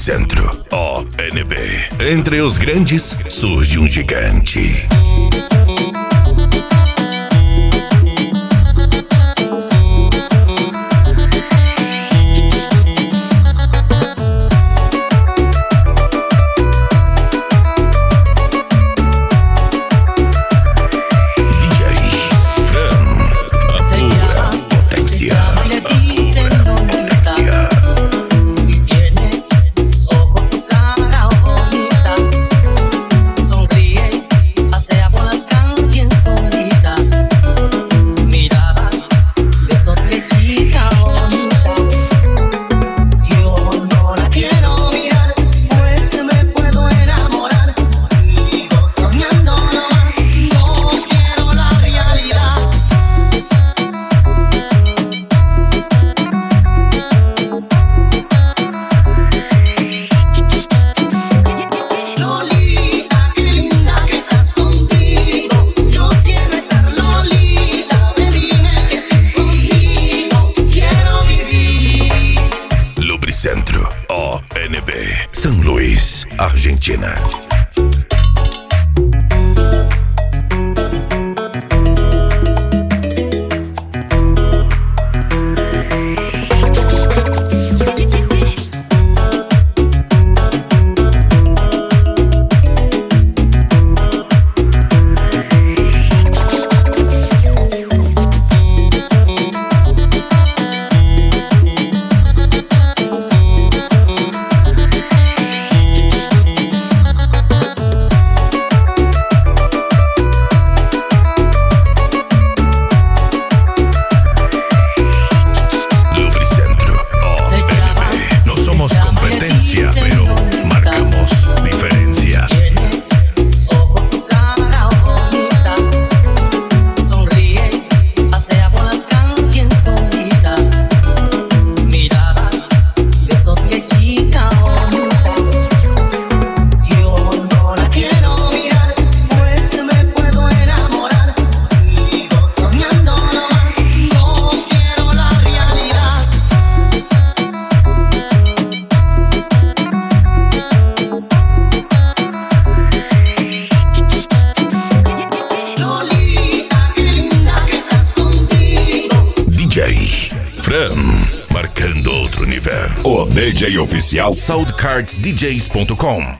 Lubricentro ONB. Entre os grandes surge um gigante. Lubricentro ONB, San Luis, Argentina. Pero marcamos diferencia. Ojos, su cara bonita, sonríe, pasea por las calles solita. Miradas, besos, que chica bonita. Yo no la quiero mirar, pues me puedo enamorar. Sigo soñando nomás, no quiero la realidad. Fran, marcando outro nível. O DJ oficial SoundCardsDJs.com.